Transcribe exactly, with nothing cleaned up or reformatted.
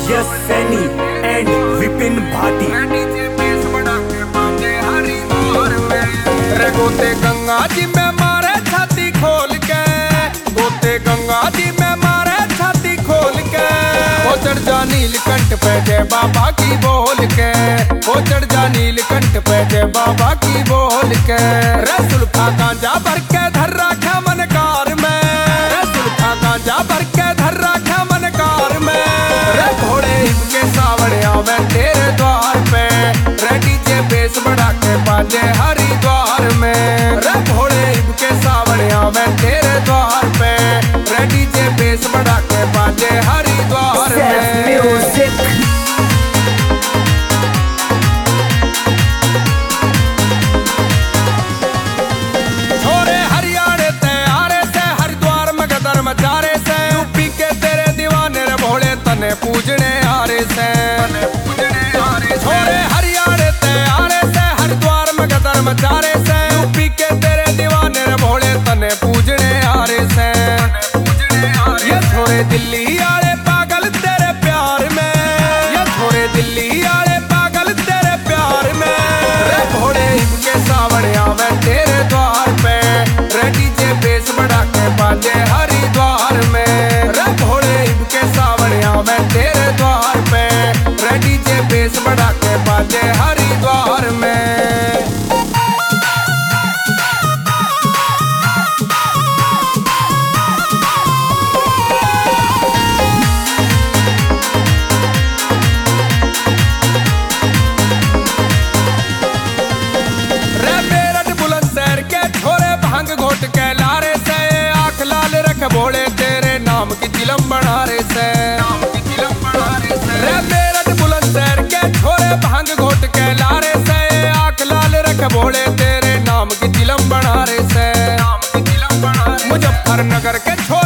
Yes Saini and Vipin Bhati. गोते गंगा जी में मारे छाती खोल के, गोते गंगा जी में मारे छाती खोल के, वो चढ़ जा नीलकंठ पे जय बाबा की बोल के, वो चढ़ जा नीलकंठ पे जय बाबा की बोल के। रे सुल्फा गांजा भर के धर रखा मन कार में, रे सुल्फा गांजा भर के धर रखा मन कार में। रे घोड़े इनके सावड़े आवे तेरे द्वार पे, रे डीजे बेस बढ़ा के बाजे हरिद्वार में। रे घोड़े इनके सावड़े आवे तेरे द्वार पे, रे डीजे बेस बढ़ा के बाजे हरिद्वार में। छोरे हरियाणे ते आरे से, हरिद्वार में गदर मचारे से, यूपी के तेरे दीवाने रे भोले तने पूजने आरे से। छोरे हरियाणे ते आरे से, हरिद्वार में गदर मचारे से, यूपी के तेरे दीवाने रे भोले तने पूजने आरे से। ये छोरे दिल्ली आले पागल तेरे प्यार में, ये छोरे दिल्ली आले पागल तेरे प्यार में। रे भोले इनके सावड़े आवे तेरे द्वार पे, रे डीजे बेस बढ़ा के बाजे हरिद्वार में। रे भोले इनके सावड़े आवे तेरे द्वार पे, रे डीजे बेस बढ़ा के बाजे हरिद्वार में। घोट के लारे से, आंख लाल रख भोले तेरे नाम की चिलम बनारे से। रे मेरठ बुलंदशहर के छोरे भांग घोट के लारे से, आंख लाल रख भोले तेरे नाम की चिलम बनारे से। मुजफ्फरनगर के छोरे